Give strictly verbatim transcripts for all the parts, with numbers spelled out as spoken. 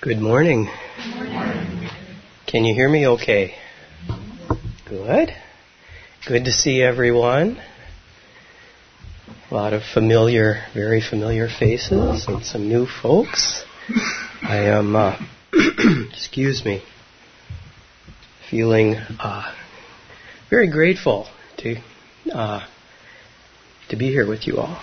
Good morning. Good morning. Can you hear me okay? Good. Good to see everyone. A lot of familiar, very familiar faces and some new folks. I am, uh, excuse me, feeling uh, very grateful to uh, to be here with you all.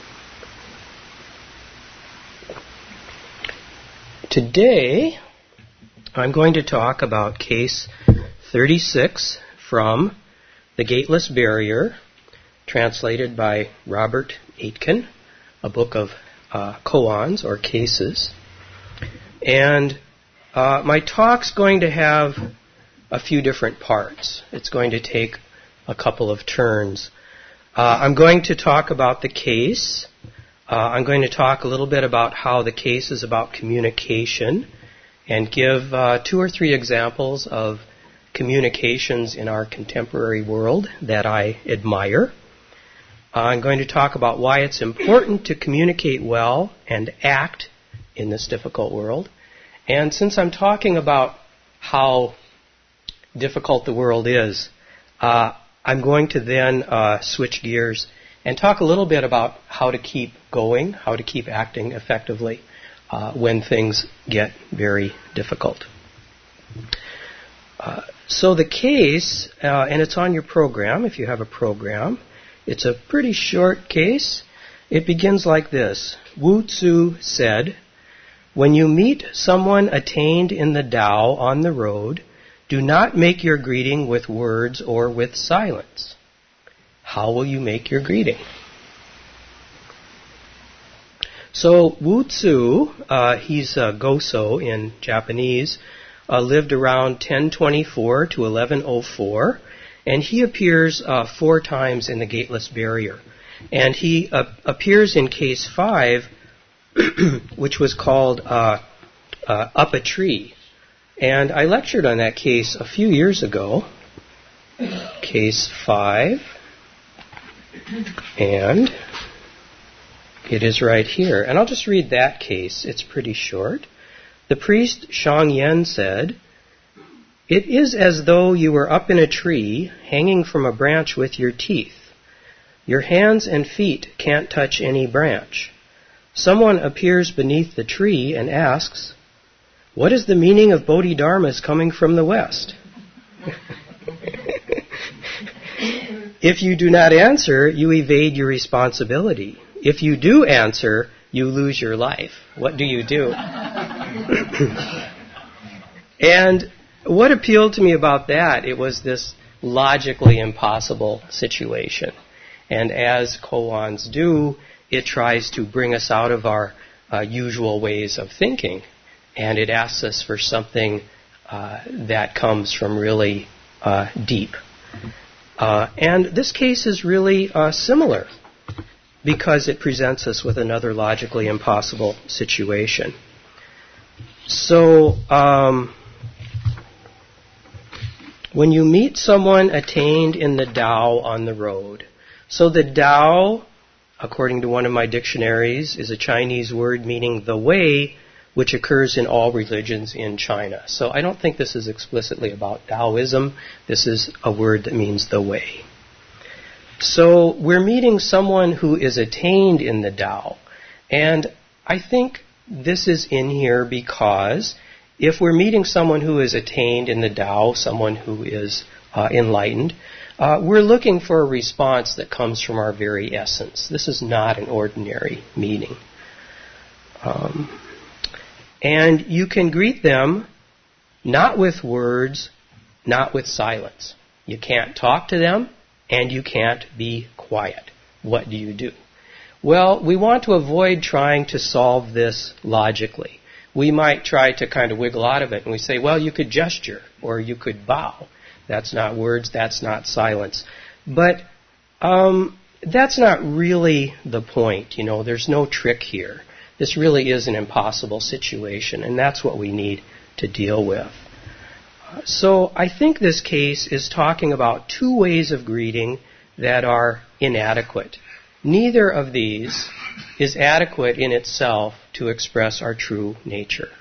Today, I'm going to talk about case thirty-six from The Gateless Barrier, translated by Robert Aitken, a book of uh, koans, or cases. And uh, my talk's going to have a few different parts. It's going to take a couple of turns. Uh, I'm going to talk about the case. Uh, I'm going to talk a little bit about how the case is about communication and give uh, two or three examples of communications in our contemporary world that I admire. Uh, I'm going to talk about why it's important to communicate well and act in this difficult world. And since I'm talking about how difficult the world is, uh, I'm going to then uh, switch gears and talk a little bit about how to keep going, how to keep acting effectively uh, when things get very difficult. Uh, so the case, uh, and it's on your program if you have a program, it's a pretty short case. It begins like this. Wu Tzu said, "When you meet someone attained in the Tao on the road, do not make your greeting with words or with silence. How will you make your greeting?" So Wu Tzu, uh, he's uh, Goso in Japanese, uh, lived around ten twenty-four to eleven oh four, and he appears uh, four times in the Gateless Barrier. And he uh, appears in case five, which was called uh, uh, Up a Tree. And I lectured on that case a few years ago, case five. And it is right here. And I'll just read that case. It's pretty short. The priest Shang Yen said, "It is as though you were up in a tree, hanging from a branch with your teeth. Your hands and feet can't touch any branch. Someone appears beneath the tree and asks, 'What is the meaning of Bodhidharmas coming from the west?' If you do not answer, you evade your responsibility. If you do answer, you lose your life. What do you do?" And what appealed to me about that, it was this logically impossible situation. And as koans do, it tries to bring us out of our uh, usual ways of thinking. And it asks us for something uh, that comes from really uh, deep. Uh, and this case is really uh, similar because it presents us with another logically impossible situation. So, um, when you meet someone attained in the Tao on the road, so the Tao, according to one of my dictionaries, is a Chinese word meaning the way, which occurs in all religions in China. So I don't think this is explicitly about Taoism. This is a word that means the way. So we're meeting someone who is attained in the Tao. And I think this is in here because if we're meeting someone who is attained in the Tao, someone who is uh, enlightened, uh, we're looking for a response that comes from our very essence. This is not an ordinary meeting. Um... And you can greet them not with words, not with silence. You can't talk to them, and you can't be quiet. What do you do? Well, we want to avoid trying to solve this logically. We might try to kind of wiggle out of it, and we say, well, you could gesture, or you could bow. That's not words, that's not silence. But um, that's not really the point. You know, there's no trick here. This really is an impossible situation, and that's what we need to deal with. So I think this case is talking about two ways of greeting that are inadequate. Neither of these is adequate in itself to express our true nature.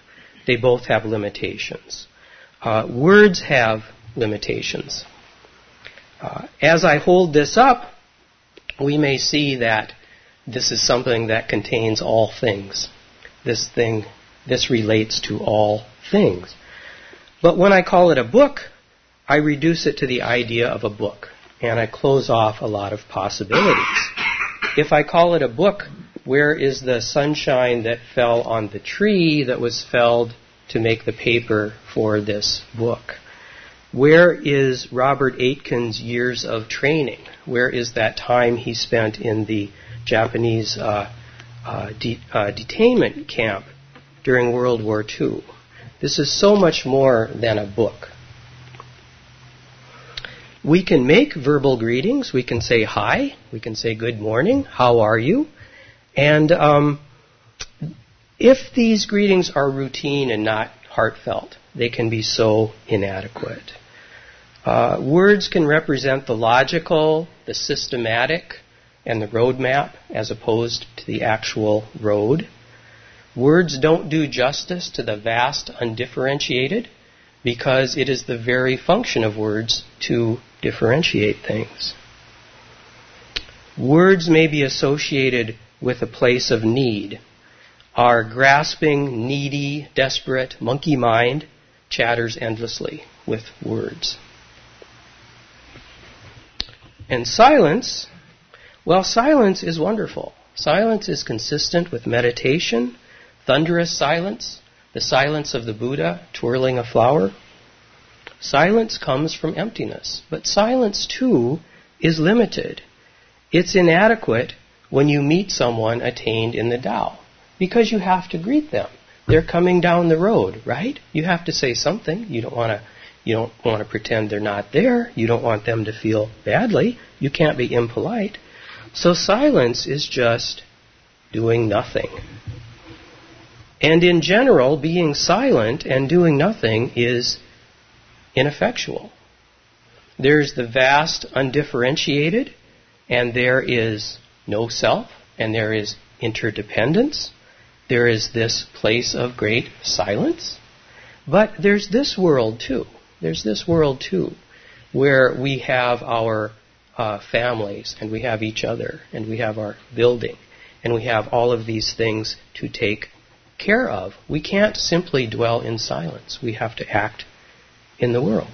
They both have limitations. Uh, words have limitations. Uh, as I hold this up, we may see that this is something that contains all things. This thing, this relates to all things. But when I call it a book, I reduce it to the idea of a book, and I close off a lot of possibilities. If I call it a book, where is the sunshine that fell on the tree that was felled to make the paper for this book? Where is Robert Aitken's years of training? Where is that time he spent in the Japanese uh, uh, de- uh, detainment camp during World War Two? This is so much more than a book. We can make verbal greetings. We can say hi. We can say good morning. How are you? And um, if these greetings are routine and not heartfelt, they can be so inadequate. Uh, words can represent the logical, the systematic, and the roadmap as opposed to the actual road. Words don't do justice to the vast undifferentiated because it is the very function of words to differentiate things. Words may be associated with a place of need. Our grasping, needy, desperate monkey mind chatters endlessly with words. And silence, well, silence is wonderful. Silence is consistent with meditation, thunderous silence, the silence of the Buddha twirling a flower. Silence comes from emptiness, but silence, too, is limited. It's inadequate when you meet someone attained in the Tao, because you have to greet them. They're coming down the road, right? You have to say something. You don't want to you don't want to pretend they're not there. You don't want them to feel badly. You can't be impolite. So silence is just doing nothing. And in general, being silent and doing nothing is ineffectual. There's the vast undifferentiated, and there is no self, and there is interdependence. There is this place of great silence. But there's this world too. There's this world too, where we have our uh, families, and we have each other, and we have our building, and we have all of these things to take care of. We can't simply dwell in silence. We have to act in the world.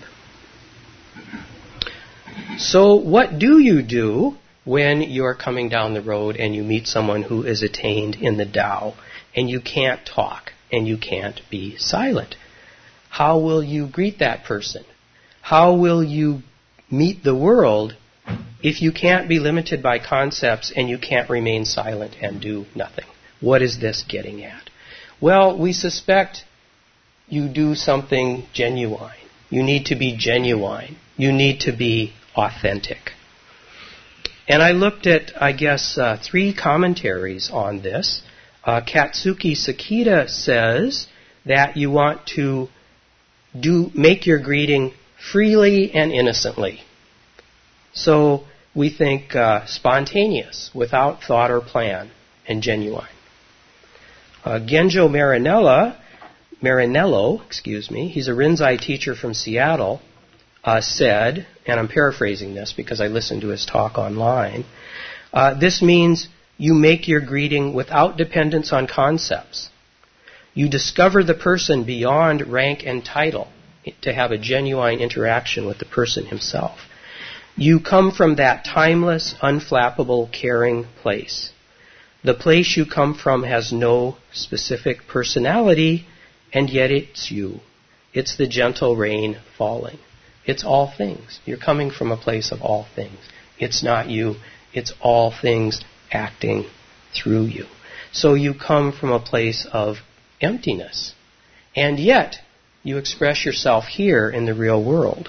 So what do you do when you're coming down the road and you meet someone who is attained in the Tao, and you can't talk, and you can't be silent? How will you greet that person? How will you meet the world if you can't be limited by concepts and you can't remain silent and do nothing? What is this getting at? Well, we suspect you do something genuine. You need to be genuine. You need to be authentic. And I looked at, I guess, uh, three commentaries on this. Uh, Katsuki Sakita says that you want to do make your greeting freely and innocently. So we think uh, spontaneous, without thought or plan, and genuine. Uh, Genjo Marinella, Marinello, excuse me, he's a Rinzai teacher from Seattle, uh, said, and I'm paraphrasing this because I listened to his talk online, uh, this means you make your greeting without dependence on concepts. You discover the person beyond rank and title to have a genuine interaction with the person himself. You come from that timeless, unflappable, caring place. The place you come from has no specific personality, and yet it's you. It's the gentle rain falling. It's all things. You're coming from a place of all things. It's not you. It's all things acting through you. So you come from a place of emptiness. And yet, you express yourself here in the real world.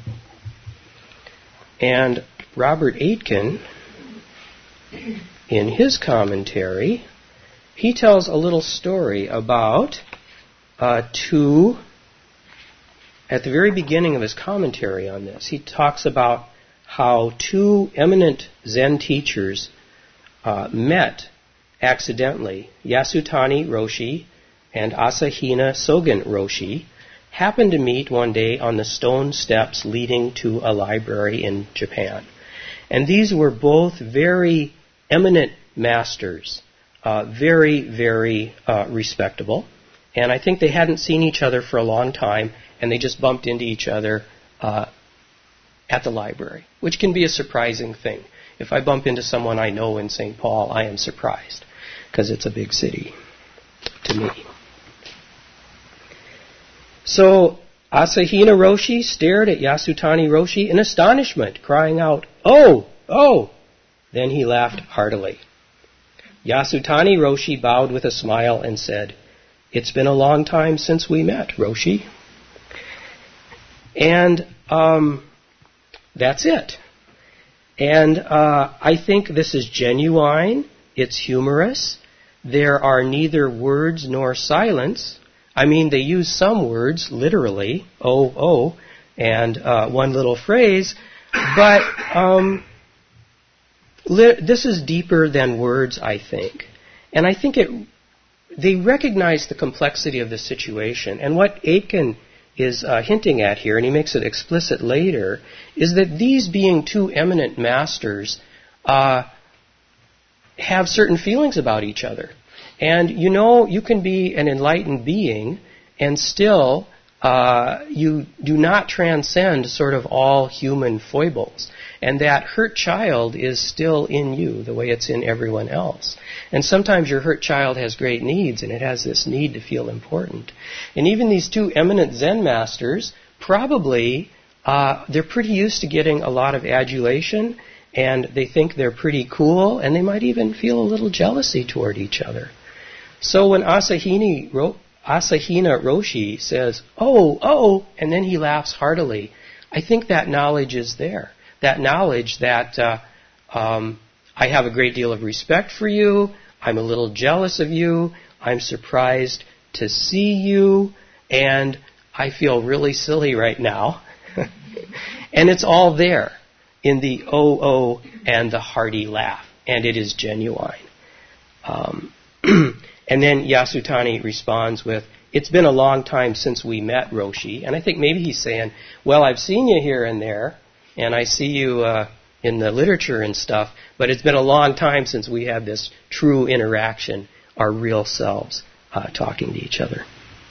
And Robert Aitken, in his commentary, he tells a little story about uh, two, at the very beginning of his commentary on this, he talks about how two eminent Zen teachers uh, met accidentally, Yasutani Roshi and Asahina Sogen Roshi happened to meet one day on the stone steps leading to a library in Japan. And these were both very eminent masters, uh, very, very uh, respectable. And I think they hadn't seen each other for a long time, and they just bumped into each other uh, at the library, which can be a surprising thing. If I bump into someone I know in Saint Paul, I am surprised, because it's a big city to me. So Asahina Roshi stared at Yasutani Roshi in astonishment, crying out, "Oh, oh!" Then he laughed heartily. Yasutani Roshi bowed with a smile and said, "It's been a long time since we met, Roshi." And um, that's it. And uh, I think this is genuine. It's humorous. There are neither words nor silence. I mean, they use some words, literally, oh, oh, and uh, one little phrase, but um, li- this is deeper than words, I think. And I think it they recognize the complexity of the situation. And what Aitken is uh, hinting at here, and he makes it explicit later, is that these being two eminent masters uh, have certain feelings about each other. And you know, you can be an enlightened being and still uh, you do not transcend sort of all human foibles. And that hurt child is still in you the way it's in everyone else. And sometimes your hurt child has great needs, and it has this need to feel important. And even these two eminent Zen masters, probably uh, they're pretty used to getting a lot of adulation, and they think they're pretty cool, and they might even feel a little jealousy toward each other. So when Asahini, Ro- Asahina Roshi says, "Oh, oh," and then he laughs heartily, I think that knowledge is there. That knowledge that uh, um, I have a great deal of respect for you, I'm a little jealous of you, I'm surprised to see you, and I feel really silly right now. And it's all there in the oh, oh, and the hearty laugh, and it is genuine. Um, and then Yasutani responds with, "It's been a long time since we met, Roshi." And I think maybe he's saying, well, I've seen you here and there, and I see you uh, in the literature and stuff, but it's been a long time since we had this true interaction, our real selves uh, talking to each other.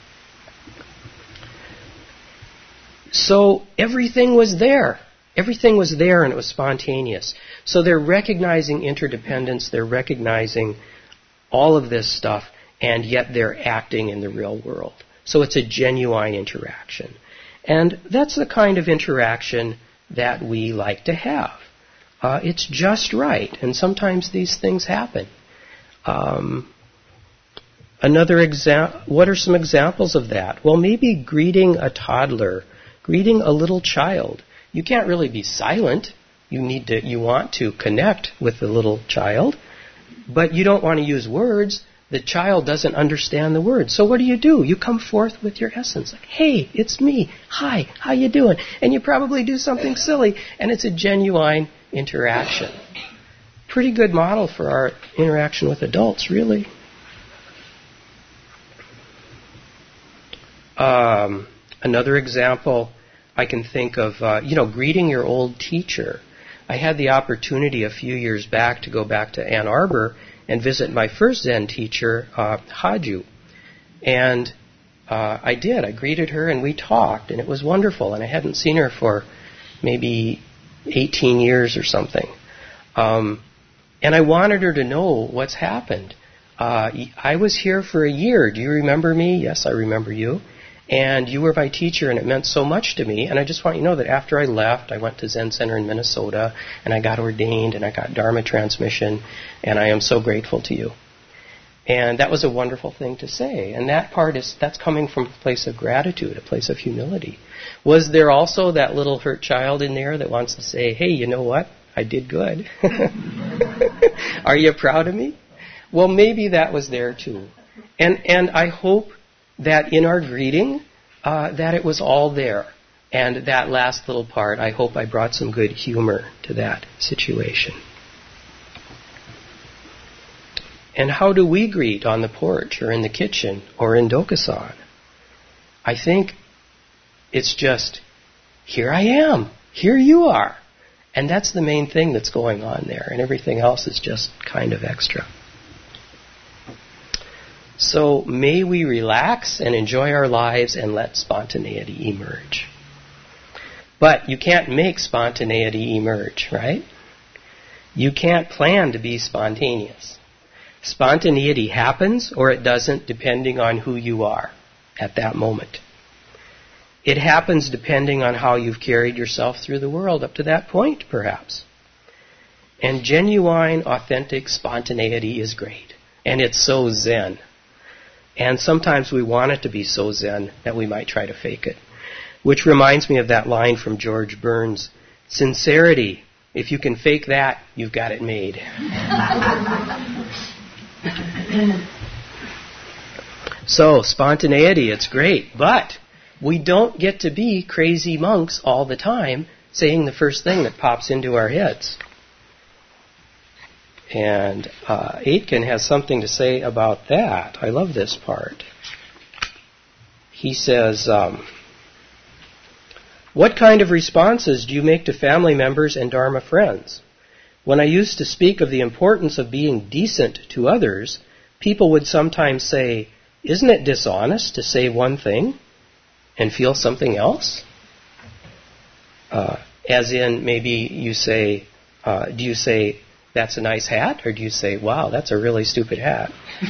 So everything was there. Everything was there, and it was spontaneous. So they're recognizing interdependence, they're recognizing all of this stuff, and yet they're acting in the real world. So it's a genuine interaction. And that's the kind of interaction that we like to have. Uh, it's just right, and sometimes these things happen. Um, another example, what are some examples of that? Well, maybe greeting a toddler, greeting a little child. You can't really be silent. You need to, you want to connect with the little child, but you don't want to use words. The child doesn't understand the words. So what do you do? You come forth with your essence. Like, hey, it's me. Hi, how you doing? And you probably do something silly, and it's a genuine interaction. Pretty good model for our interaction with adults, really. Um, another example I can think of, uh, you know, greeting your old teacher. I had the opportunity a few years back to go back to Ann Arbor and visit my first Zen teacher, uh, Haju. And uh, I did. I greeted her and we talked, and it was wonderful. And I hadn't seen her for maybe eighteen years or something. Um, and I wanted her to know what's happened. Uh, I was here for a year. Do you remember me? Yes, I remember you. And you were my teacher, and it meant so much to me. And I just want you to know that after I left, I went to Zen Center in Minnesota, and I got ordained, and I got Dharma transmission, and I am so grateful to you. And that was a wonderful thing to say. And that part is, that's coming from a place of gratitude, a place of humility. Was there also that little hurt child in there that wants to say, hey, you know what? I did good. Are you proud of me? Well, maybe that was there too. And and I hope that in our greeting, uh, that it was all there. And that last little part, I hope I brought some good humor to that situation. And how do we greet on the porch or in the kitchen or in Dokusan? I think it's just, here I am, here you are. And that's the main thing that's going on there, and everything else is just kind of extra. So may we relax and enjoy our lives and let spontaneity emerge. But you can't make spontaneity emerge, right? You can't plan to be spontaneous. Spontaneity happens or it doesn't depending on who you are at that moment. It happens depending on how you've carried yourself through the world up to that point, perhaps. And genuine, authentic spontaneity is great. And it's so zen. And sometimes we want it to be so zen that we might try to fake it. Which reminds me of that line from George Burns, sincerity, if you can fake that, you've got it made. So, spontaneity, it's great, but we don't get to be crazy monks all the time saying the first thing that pops into our heads. And uh, Aitken has something to say about that. I love this part. He says, um, what kind of responses do you make to family members and Dharma friends? When I used to speak of the importance of being decent to others, people would sometimes say, isn't it dishonest to say one thing and feel something else? Uh, as in, maybe you say, uh, do you say, that's a nice hat? Or do you say, wow, that's a really stupid hat?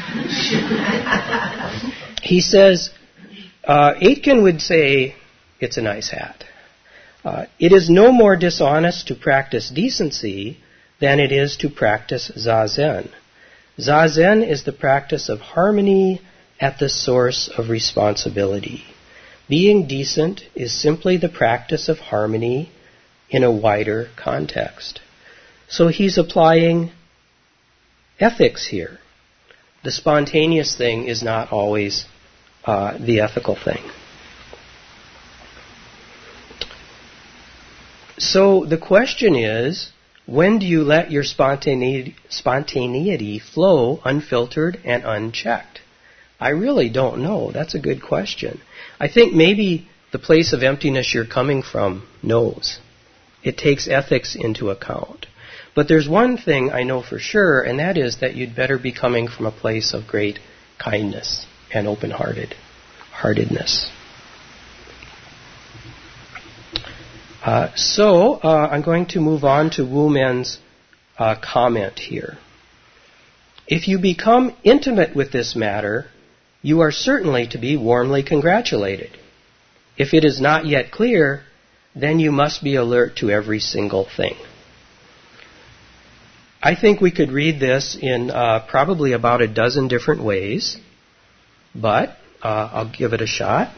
He says, uh, Aitken would say, it's a nice hat. Uh, it is no more dishonest to practice decency than it is to practice zazen. Zazen is the practice of harmony at the source of responsibility. Being decent is simply the practice of harmony in a wider context. So he's applying ethics here. The spontaneous thing is not always uh, the ethical thing. So the question is, when do you let your spontaneity, spontaneity flow unfiltered and unchecked? I really don't know. That's a good question. I think maybe the place of emptiness you're coming from knows. It takes ethics into account. But there's one thing I know for sure, and that is that you'd better be coming from a place of great kindness and open-hearted, heartedness. Uh, so, uh, I'm going to move on to Wu Men's uh, comment here. If you become intimate with this matter, you are certainly to be warmly congratulated. If it is not yet clear, then you must be alert to every single thing. I think we could read this in uh, probably about a dozen different ways, but uh, I'll give it a shot.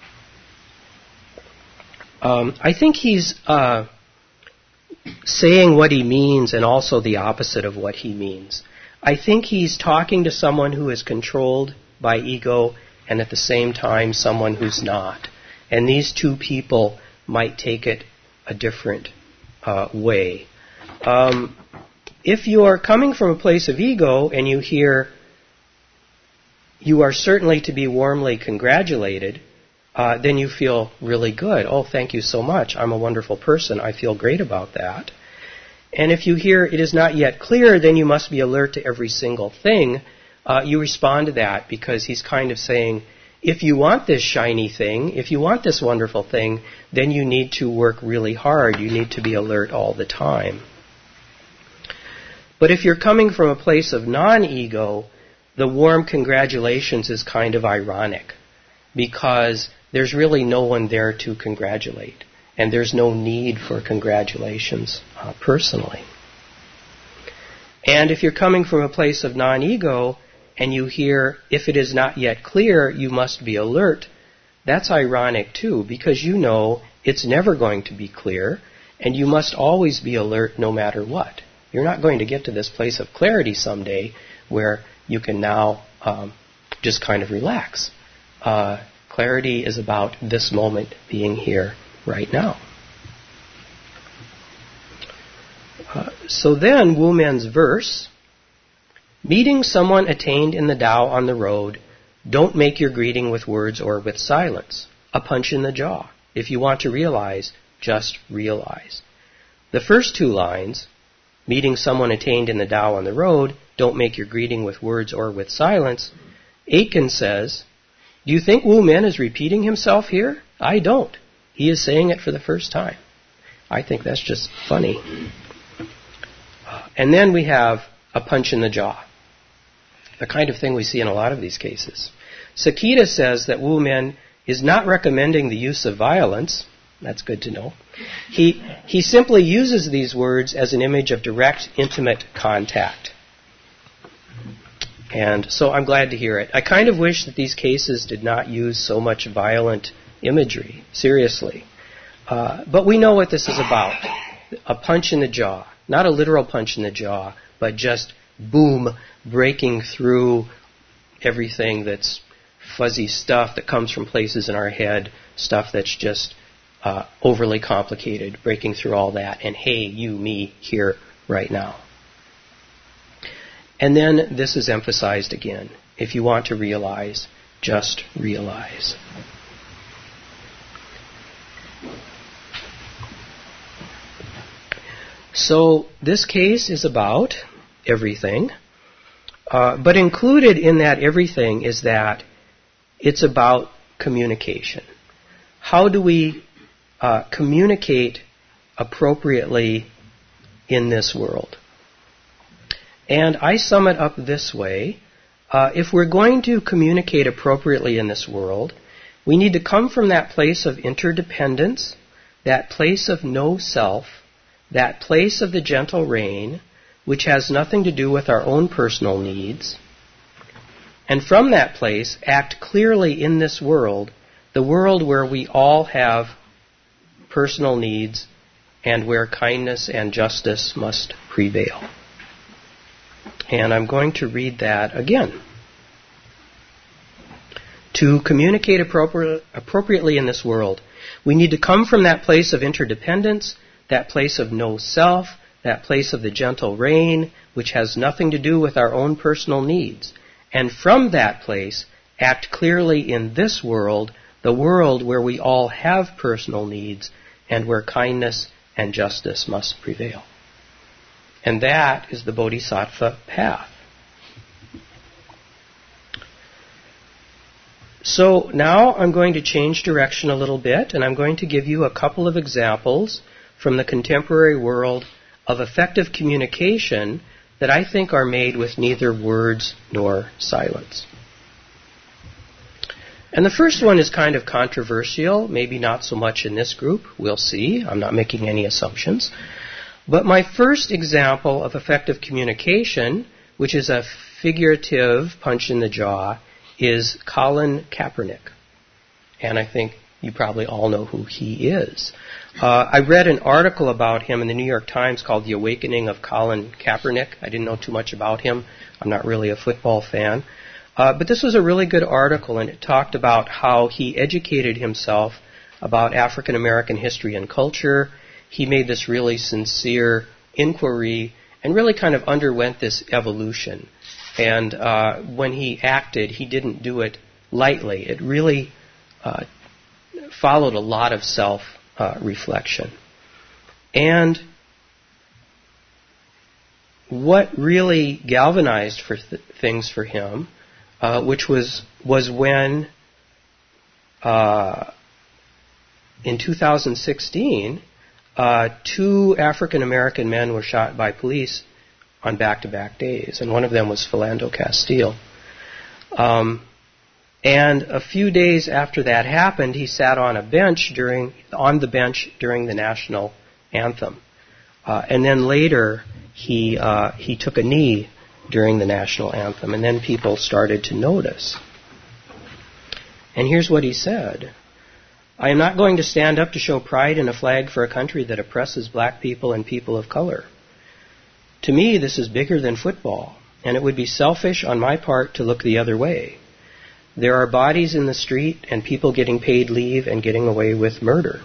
Um, I think he's uh, saying what he means and also the opposite of what he means. I think he's talking to someone who is controlled by ego and at the same time someone who's not. And these two people might take it a different uh, way. Um, if you are coming from a place of ego and you hear, you are certainly to be warmly congratulated, Uh, then you feel really good. Oh, thank you so much. I'm a wonderful person. I feel great about that. And if you hear it is not yet clear, then you must be alert to every single thing. Uh, you respond to that because he's kind of saying, if you want this shiny thing, if you want this wonderful thing, then you need to work really hard. You need to be alert all the time. But if you're coming from a place of non-ego, the warm congratulations is kind of ironic because there's really no one there to congratulate. And there's no need for congratulations uh, personally. And if you're coming from a place of non-ego and you hear, if it is not yet clear, you must be alert, that's ironic too, because you know it's never going to be clear, and you must always be alert no matter what. You're not going to get to this place of clarity someday where you can now um, just kind of relax. Uh, Clarity is about this moment being here right now. Uh, so then, Wu Men's verse Meeting someone attained in the Tao on the road, don't make your greeting with words or with silence. A punch in the jaw. If you want to realize, just realize. The first two lines, meeting someone attained in the Tao on the road, don't make your greeting with words or with silence. Aitken says, do you think Wu Men is repeating himself here? I don't. He is saying it for the first time. I think that's just funny. And then we have a punch in the jaw. The kind of thing we see in a lot of these cases. Sakita says that Wu Men is not recommending the use of violence. That's good to know. He, he simply uses these words as an image of direct, intimate contact. And so I'm glad to hear it. I kind of wish that these cases did not use so much violent imagery, seriously. Uh, but we know what this is about. A punch in the jaw. Not a literal punch in the jaw, but just boom, breaking through everything that's fuzzy stuff that comes from places in our head, stuff that's just uh, overly complicated, breaking through all that, and hey, you, me, here, right now. And then this is emphasized again. If you want to realize, just realize. So this case is about everything, uh, but included in that everything is that it's about communication. How do we uh, communicate appropriately in this world? And I sum it up this way. Uh, if we're going to communicate appropriately in this world, we need to come from that place of interdependence, that place of no self, that place of the gentle rain, which has nothing to do with our own personal needs. And from that place, act clearly in this world, the world where we all have personal needs and where kindness and justice must prevail. And I'm going to read that again. To communicate appropri- appropriately in this world, we need to come from that place of interdependence, that place of no self, that place of the gentle rain, which has nothing to do with our own personal needs. And from that place, act clearly in this world, the world where we all have personal needs and where kindness and justice must prevail. And that is the Bodhisattva path. So now I'm going to change direction a little bit, and I'm going to give you a couple of examples from the contemporary world of effective communication that I think are made with neither words nor silence. And the first one is kind of controversial, maybe not so much in this group. We'll see. I'm not making any assumptions. But my first example of effective communication, which is a figurative punch in the jaw, is Colin Kaepernick. And I think you probably all know who he is. Uh, I read an article about him in the New York Times called The Awakening of Colin Kaepernick. I didn't know too much about him. I'm not really a football fan. Uh, but this was a really good article, and it talked about how he educated himself about African American history and culture. He made this really sincere inquiry and really kind of underwent this evolution. And uh, when he acted, he didn't do it lightly. It really uh, followed a lot of self-reflection. Uh, and what really galvanized for th- things for him, uh, which was was when uh, in two thousand sixteen, uh, two African American men were shot by police on back-to-back days, and one of them was Philando Castile. Um, and a few days after that happened, he sat on a bench during on the bench during the national anthem, uh, and then later he uh, he took a knee during the national anthem, and then people started to notice. And here's what he said: "I am not going to stand up to show pride in a flag for a country that oppresses black people and people of color. To me, this is bigger than football, and it would be selfish on my part to look the other way. There are bodies in the street and people getting paid leave and getting away with murder."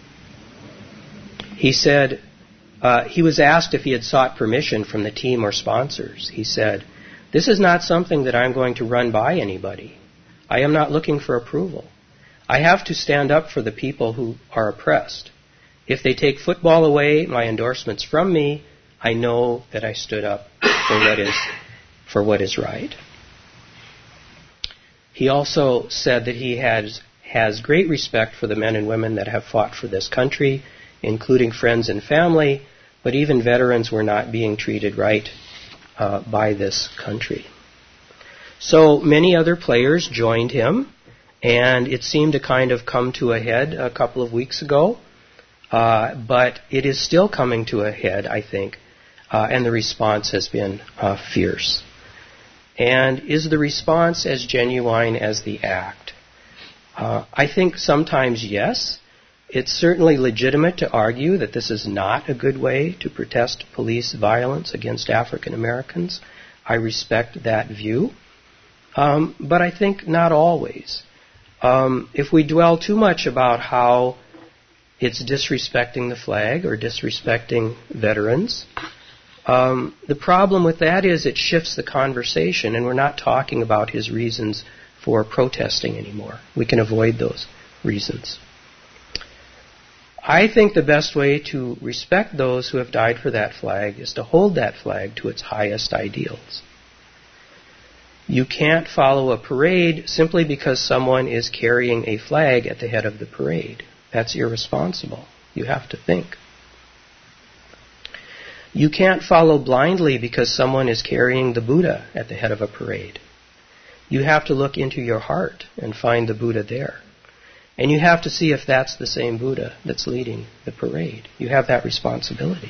He said, uh, he was asked if he had sought permission from the team or sponsors. He said, This is not something that I'm going to run by anybody. I am not looking for approval. I have to stand up for the people who are oppressed. If they take football away, my endorsements from me, I know that I stood up for what is, for what is right. He also said that he has, has great respect for the men and women that have fought for this country, including friends and family, but even veterans were not being treated right uh, by this country. So many other players joined him, and it seemed to kind of come to a head a couple of weeks ago. Uh, but it is still coming to a head, I think, uh, and the response has been uh, fierce. And is the response as genuine as the act? Uh, I think sometimes yes. It's certainly legitimate to argue that this is not a good way to protest police violence against African Americans. I respect that view. Um, but I think not always. Um, if we dwell too much about how it's disrespecting the flag or disrespecting veterans, um, the problem with that is it shifts the conversation, and we're not talking about his reasons for protesting anymore. We can avoid those reasons. I think the best way to respect those who have died for that flag is to hold that flag to its highest ideals. You can't follow a parade simply because someone is carrying a flag at the head of the parade. That's irresponsible. You have to think. You can't follow blindly because someone is carrying the Buddha at the head of a parade. You have to look into your heart and find the Buddha there. And you have to see if that's the same Buddha that's leading the parade. You have that responsibility.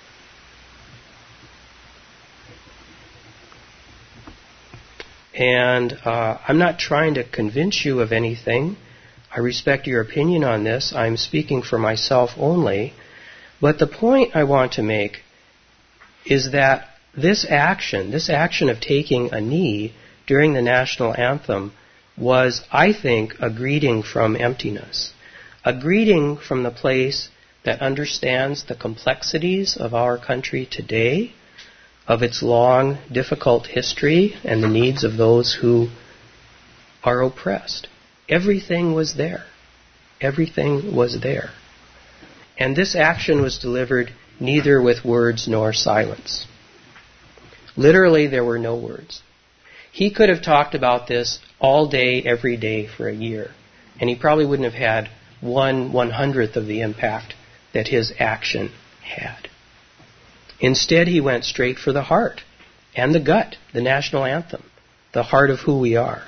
And uh, I'm not trying to convince you of anything. I respect your opinion on this. I'm speaking for myself only. But the point I want to make is that this action, this action of taking a knee during the national anthem was, I think, a greeting from emptiness. A greeting from the place that understands the complexities of our country today, of its long, difficult history, and the needs of those who are oppressed. Everything was there. Everything was there. And this action was delivered neither with words nor silence. Literally, there were no words. He could have talked about this all day, every day for a year, and he probably wouldn't have had one one-hundredth of the impact that his action had. Instead, he went straight for the heart and the gut, the national anthem, the heart of who we are.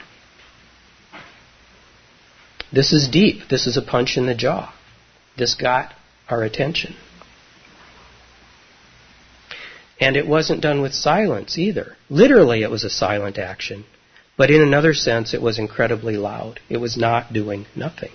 This is deep. This is a punch in the jaw. This got our attention. And it wasn't done with silence either. Literally, it was a silent action. But in another sense, it was incredibly loud. It was not doing nothing.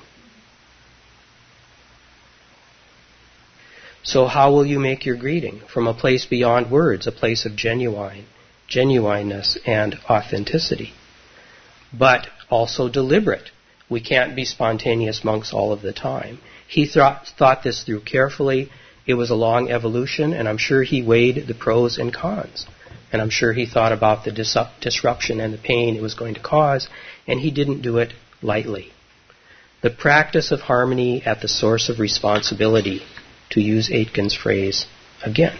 So how will you make your greeting? From a place beyond words, a place of genuine, genuineness and authenticity. But also deliberate. We can't be spontaneous monks all of the time. He thought, thought this through carefully. It was a long evolution, and I'm sure he weighed the pros and cons. And I'm sure he thought about the dis- disruption and the pain it was going to cause, and he didn't do it lightly. The practice of harmony at the source of responsibility, to use Aitken's phrase again.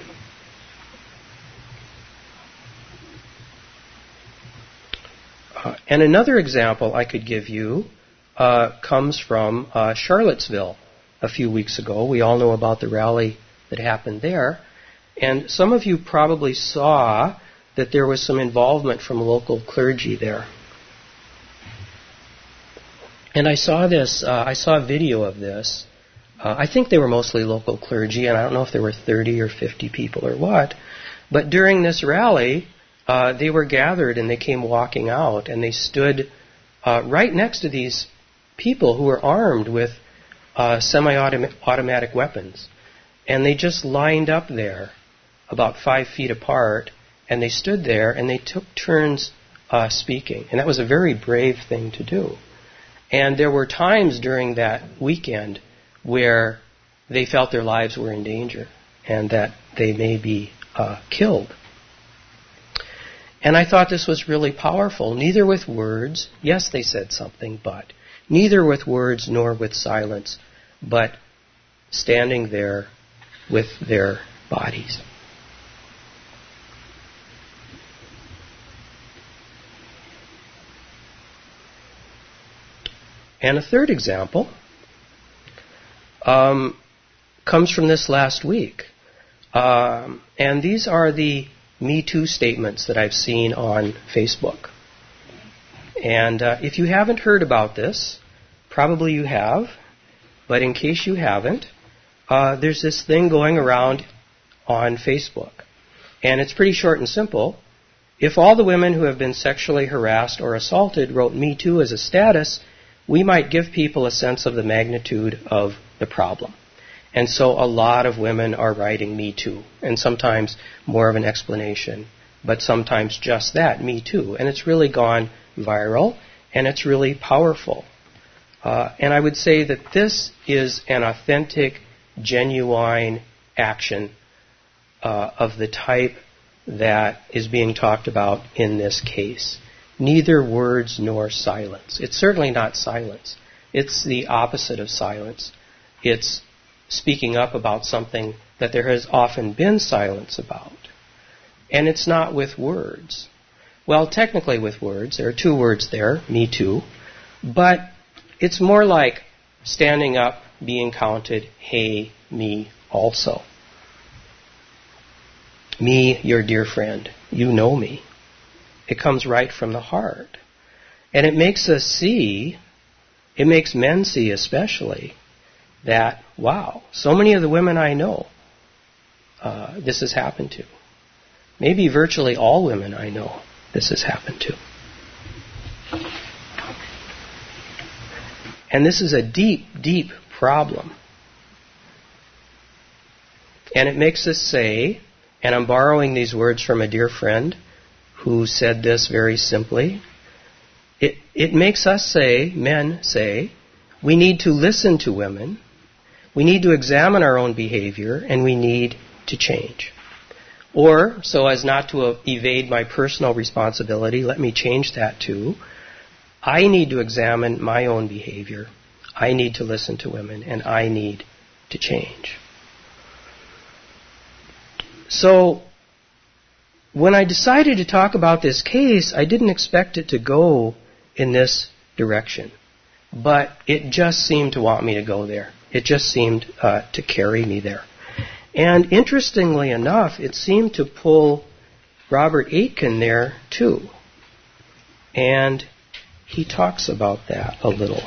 Uh, and another example I could give you uh, comes from uh, Charlottesville a few weeks ago. We all know about the rally that happened there. And some of you probably saw that there was some involvement from local clergy there. And I saw this, uh, I saw a video of this. Uh, I think they were mostly local clergy, and I don't know if there were thirty or fifty people or what. But during this rally, uh, they were gathered and they came walking out, and they stood uh, right next to these people who were armed with uh, semi-automatic weapons. And they just lined up there about five feet apart, and they stood there and they took turns uh, speaking. And that was a very brave thing to do. And there were times during that weekend where they felt their lives were in danger and that they may be uh, killed. And I thought this was really powerful. Neither with words, yes, they said something, but neither with words nor with silence, but standing there with their bodies. And a third example um, comes from this last week. Um, and these are the Me Too statements that I've seen on Facebook. And uh, if you haven't heard about this, probably you have, but in case you haven't, uh, there's this thing going around on Facebook. And it's pretty short and simple. If all the women who have been sexually harassed or assaulted wrote Me Too as a status, we might give people a sense of the magnitude of the problem. And so a lot of women are writing Me Too, and sometimes more of an explanation, but sometimes just that, Me Too. And it's really gone viral, and it's really powerful. Uh, and I would say that this is an authentic, genuine action uh, of the type that is being talked about in this case. Neither words nor silence. It's certainly not silence. It's the opposite of silence. It's speaking up about something that there has often been silence about. And it's not with words. Well, technically with words. There are two words there, Me Too. But it's more like standing up, being counted, hey, me also. Me, your dear friend. You know me. It comes right from the heart. And it makes us see, it makes men see especially, that, wow, so many of the women I know, uh, this has happened to. Maybe virtually all women I know, this has happened to. And this is a deep, deep problem. And it makes us say, and I'm borrowing these words from a dear friend who said this very simply, it, it makes us say, men say, we need to listen to women, we need to examine our own behavior, and we need to change. Or, so as not to evade my personal responsibility, let me change that to, I need to examine my own behavior, I need to listen to women, and I need to change. So, when I decided to talk about this case, I didn't expect it to go in this direction. But it just seemed to want me to go there. It just seemed uh, to carry me there. And interestingly enough, it seemed to pull Robert Aitken there too. And he talks about that a little.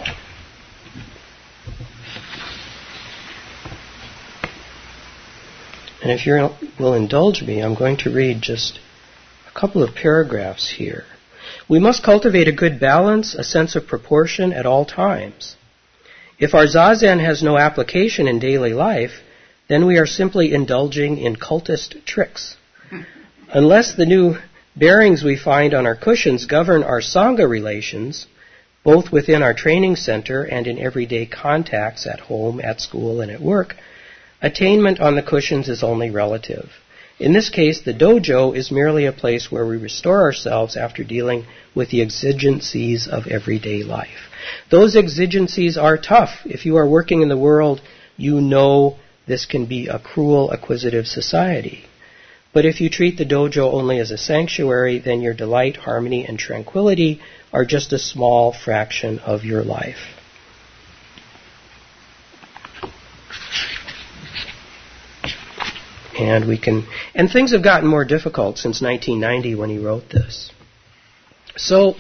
And if you will indulge me, I'm going to read just a couple of paragraphs here. We must cultivate a good balance, a sense of proportion at all times. If our zazen has no application in daily life, then we are simply indulging in cultist tricks. Unless the new bearings we find on our cushions govern our sangha relations, both within our training center and in everyday contacts at home, at school, and at work, attainment on the cushions is only relative. In this case, the dojo is merely a place where we restore ourselves after dealing with the exigencies of everyday life. Those exigencies are tough. If you are working in the world, you know this can be a cruel, acquisitive society. But if you treat the dojo only as a sanctuary, then your delight, harmony, and tranquility are just a small fraction of your life. And we can, and things have gotten more difficult since nineteen ninety when he wrote this. So,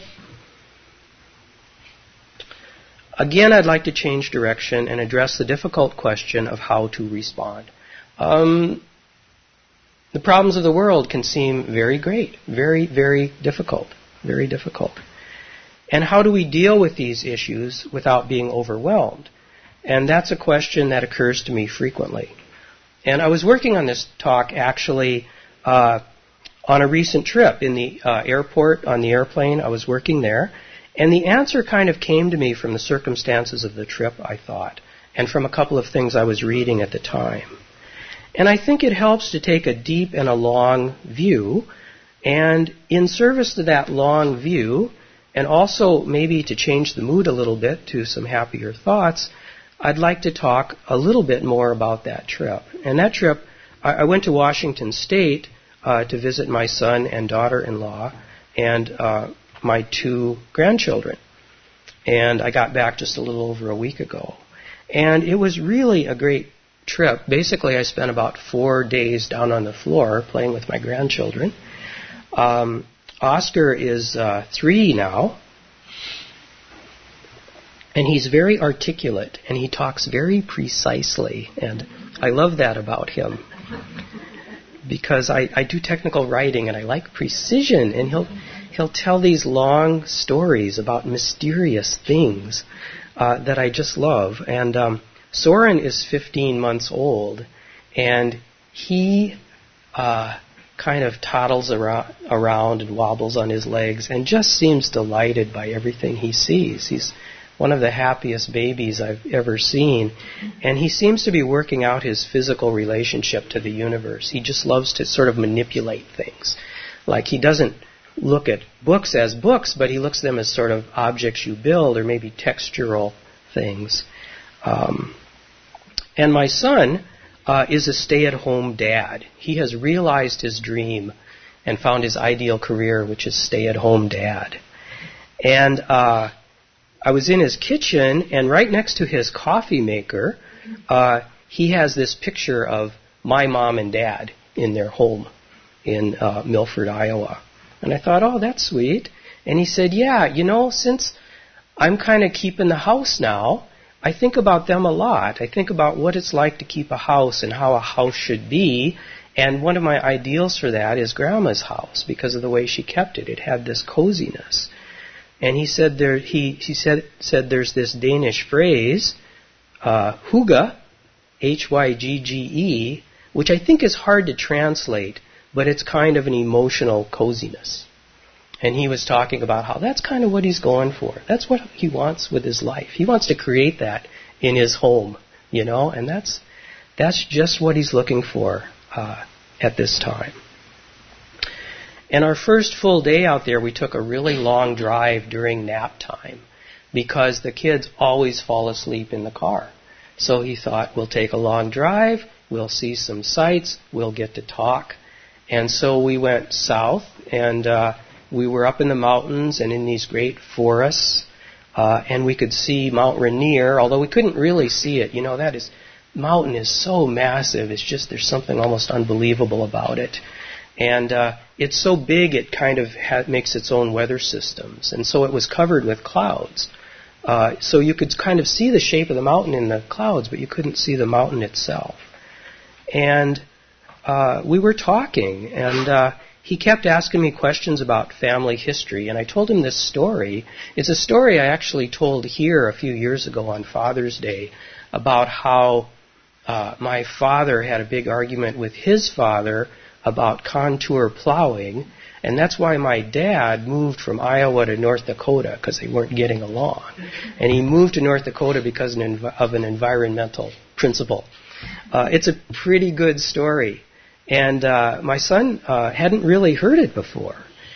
again, I'd like to change direction and address the difficult question of how to respond. Um, the problems of the world can seem very great, very, very difficult, very difficult. And how do we deal with these issues without being overwhelmed? And that's a question that occurs to me frequently. And I was working on this talk actually uh, on a recent trip in the uh, airport, on the airplane. I was working there. And the answer kind of came to me from the circumstances of the trip, I thought, and from a couple of things I was reading at the time. And I think it helps to take a deep and a long view And in service to that long view, and also maybe to change the mood a little bit to some happier thoughts, I'd like to talk a little bit more about that trip. And that trip, I went to Washington State uh, to visit my son and daughter-in-law and uh, my two grandchildren. And I got back just a little over a week ago. And it was really a great trip. Basically, I spent about four days down on the floor playing with my grandchildren. Um, Oscar is uh, three now, and he's very articulate, and he talks very precisely, and I love that about him, because I, I do technical writing, and I like precision, and he'll he'll tell these long stories about mysterious things uh, that I just love. And um, Soren is fifteen months old, and he uh, kind of toddles around, around and wobbles on his legs and just seems delighted by everything he sees. He's one of the happiest babies I've ever seen. And he seems to be working out his physical relationship to the universe. He just loves to sort of manipulate things. Like he doesn't look at books as books, but he looks at them as sort of objects you build or maybe textural things. Um, and my son uh, is a stay-at-home dad. He has realized his dream and found his ideal career, which is stay-at-home dad. And uh, I was in his kitchen, and right next to his coffee maker, uh, he has this picture of my mom and dad in their home in uh, Milford, Iowa. And I thought, oh, that's sweet. And he said, yeah, you know, since I'm kind of keeping the house now, I think about them a lot. I think about what it's like to keep a house and how a house should be. And one of my ideals for that is Grandma's house because of the way she kept it. It had this coziness. And he said there he, he said said there's this Danish phrase, uh, hygge, H Y G G E, which I think is hard to translate, but it's kind of an emotional coziness. And he was talking about how that's kind of what he's going for. That's what he wants with his life. He wants to create that in his home, you know, and that's that's just what he's looking for uh, at this time. And our first full day out there, we took a really long drive during nap time because the kids always fall asleep in the car. So he thought, we'll take a long drive, we'll see some sights, we'll get to talk. And so we went south, and uh, we were up in the mountains and in these great forests, uh, and we could see Mount Rainier, although we couldn't really see it. You know, that is, mountain is so massive, it's just, there's something almost unbelievable about it. And uh, it's so big it kind of ha- makes its own weather systems. And so it was covered with clouds. Uh, so you could kind of see the shape of the mountain in the clouds, but you couldn't see the mountain itself. And uh, we were talking, and uh, he kept asking me questions about family history. And I told him this story. It's a story I actually told here a few years ago on Father's Day about how uh, my father had a big argument with his father about contour plowing, and that's why my dad moved from Iowa to North Dakota, because they weren't getting along. And he moved to North Dakota because of an environmental principle. Uh, it's a pretty good story. And uh, my son uh, hadn't really heard it before.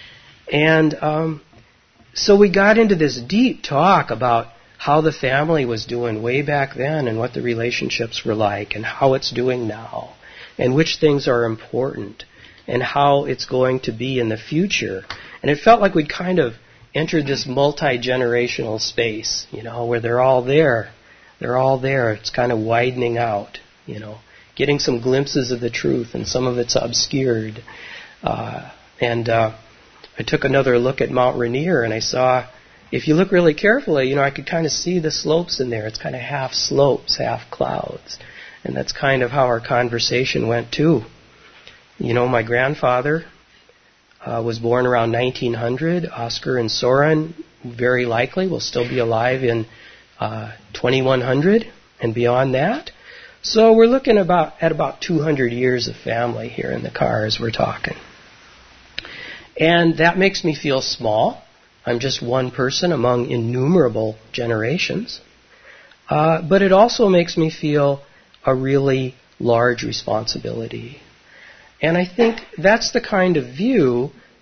And um, so we got into this deep talk about how the family was doing way back then and what the relationships were like and how it's doing now, and which things are important, and how it's going to be in the future. And it felt like we'd kind of entered this multi-generational space, you know, where they're all there. They're all there. It's kind of widening out, you know, getting some glimpses of the truth, and some of it's obscured. Uh, and uh, I took another look at Mount Rainier, and I saw, if you look really carefully, you know, I could kind of see the slopes in there. It's kind of half slopes, half clouds. And that's kind of how our conversation went, too. You know, my grandfather uh, was born around nineteen hundred. Oscar and Soren, very likely, will still be alive in uh, twenty-one hundred and beyond that. So we're looking about at about two hundred years of family here in the car as we're talking. And that makes me feel small. I'm just one person among innumerable generations. Uh, but it also makes me feel a really large responsibility. And I think that's the kind of view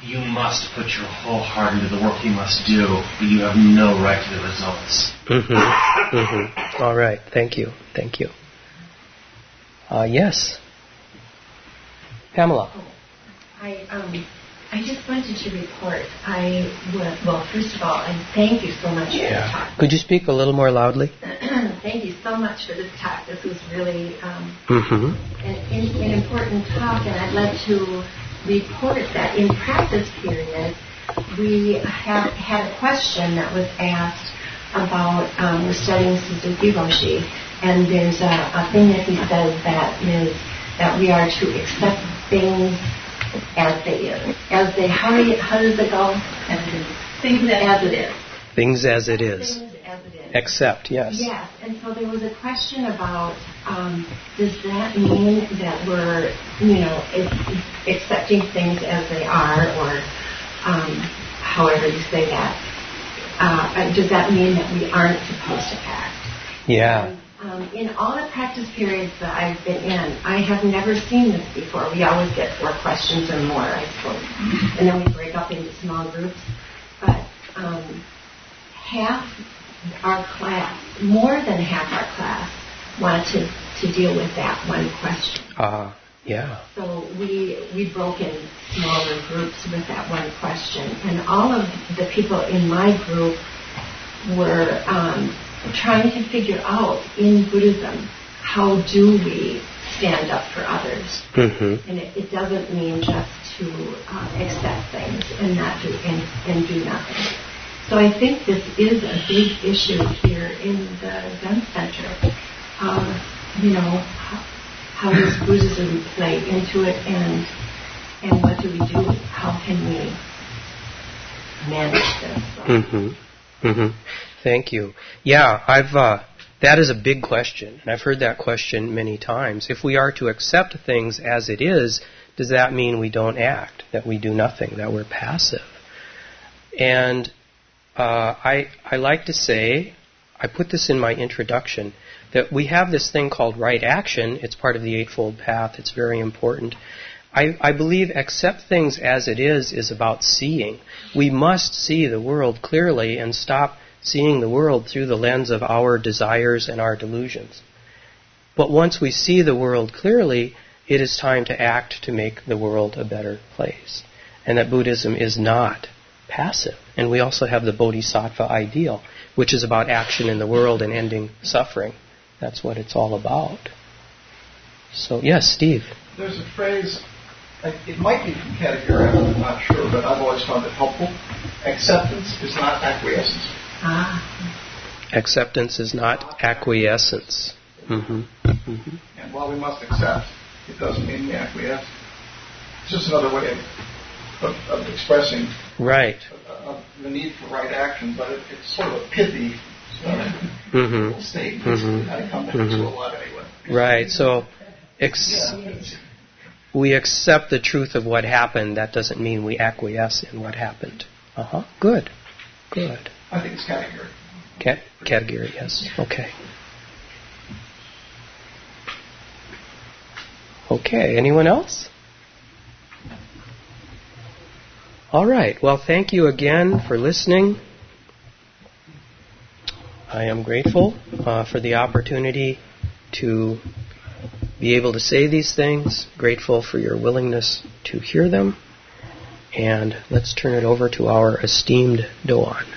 you must put your whole heart into the work you must do, but you have no right to the results. Mm-hmm. Mm-hmm. All right. Thank you. Thank you. Uh, yes. Pamela. Oh, I um, I just wanted to report. I would, well, first of all, I thank you so much yeah. for the talk. Could you speak a little more loudly? Thank you so much for this talk. This was really um, mm-hmm. an, an important talk, and I'd like to report that in practice period, we have had a question that was asked about, um, we're studying Suzuki Roshi, and there's a, a thing that he says that is that we are to accept things as they is. As they, how, do you, how does it go? As it is. Things as it is. Things as it is. Things as it is. Accept, yes. Yes, and so there was a question about, um, does that mean that we're, you know, accepting things as they are, or um, however you say that, uh, does that mean that we aren't supposed to act? Yeah. And, um, in all the practice periods that I've been in, I have never seen this before. We always get four questions or more, I suppose, and then we break up into small groups. But um, half our class, more than half our class, wanted to, to deal with that one question. Ah, uh, yeah. So we we broke in smaller groups with that one question, and all of the people in my group were um, trying to figure out in Buddhism, how do we stand up for others? Mm-hmm. And it, it doesn't mean just to uh, accept things and not do and, and do nothing. So I think this is a big issue here in the Zen Center. Um, you know, how, how does Buddhism play into it, and and what do we do? How can we manage this? So. Mm-hmm. Mm-hmm. Thank you. Yeah, I've uh, that is a big question, and I've heard that question many times. If we are to accept things as it is, does that mean we don't act, that we do nothing, that we're passive? And Uh, I, I like to say, I put this in my introduction, that we have this thing called right action. It's part of the Eightfold Path. It's very important. I, I believe accept things as it is is about seeing. We must see the world clearly and stop seeing the world through the lens of our desires and our delusions. But once we see the world clearly, it is time to act to make the world a better place. And that Buddhism is not passive. And we also have the Bodhisattva ideal, which is about action in the world and ending suffering. That's what it's all about. So, yes, Steve. There's a phrase, it might be from Katagiri, I'm not sure, but I've always found it helpful. Acceptance is not acquiescence. Ah. Acceptance is not acquiescence. Mm-hmm. Mm-hmm. And while we must accept, it doesn't mean we acquiesce. It's just another way of Of, of expressing right. uh, the need for right action, but it, it's sort of a pithy uh, mm-hmm. statement. Mm-hmm. I come back mm-hmm. to a lot anyway. Right. So ex- yeah. we accept the truth of what happened. That doesn't mean we acquiesce in what happened. Uh huh. Good. Good. I think it's category. Cat- category. Yes. Okay. Okay. Anyone else? All right. Well, thank you again for listening. I am grateful uh, for the opportunity to be able to say these things, grateful for your willingness to hear them. And let's turn it over to our esteemed Doan.